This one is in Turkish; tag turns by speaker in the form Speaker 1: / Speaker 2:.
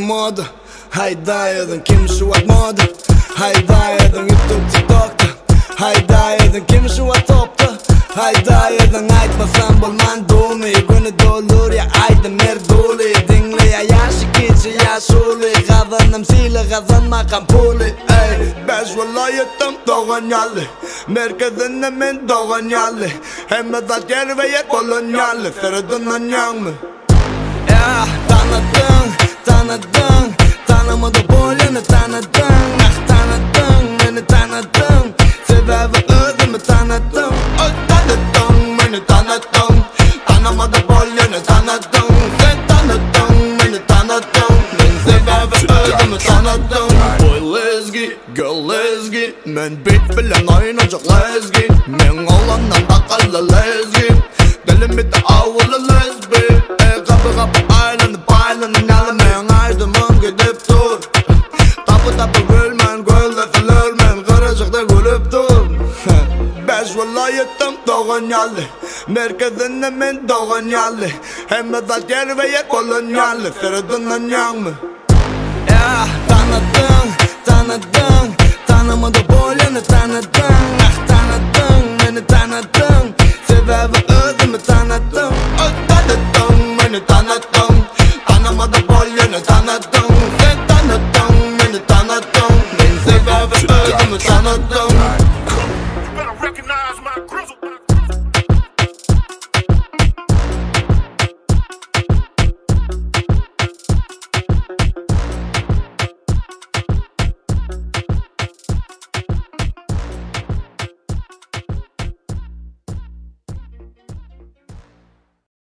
Speaker 1: moda. Hayda edin kim şu at moda. Hayda edin YouTube TikTok'ta. Hayda edin kim şu at topta. Hayda edin aytmasam bulman dumi. Günü dolur ya aydım merduli. Dinle ya yaşı geçi yaşuli. Kazanım sili kazanmakam puli. Beş vilayetim doğan yalli. Merkezinde men doğan yalli. Hem de yer ve yer bolun yalli. Feridun'dan yanmı. Ya tanıdın tanımadı boyunu tanıdın. Ah tanıdın beni tanıdın. Sebebi özümü tanıdın. Tanıdın beni tanıdın. Tanımadı boyunu tanıdın. Sen tanıdın beni tanıdın. Sebebi özümü tanıdın. Boy lezgi, girl lezgi. Men bit bilen oynayacak lezgi. Men olandan akıllı lezgi. Dilim bitti avulu lezbi. Kapı aylanı nalı men aydımın gidip dur. Tapı gülmen gölde filirmen kırıcıkta gülüp dur. Beş vilayetim doğan yalli. Merkezinde men doğan yalli. Hem de yer ve yer bolun yalli. Feridun'dan yanmı. Ya tanıdın tanımadı boyunu tanıdın. Ah tanıdın beni tanıdın. Sebebi özümü tanıdın. Tanıdın beni tanıdın. Tanımadı boyunu tanıdın. Sen tanıdın beni tanıdın. Sebebi özümü tanıdın.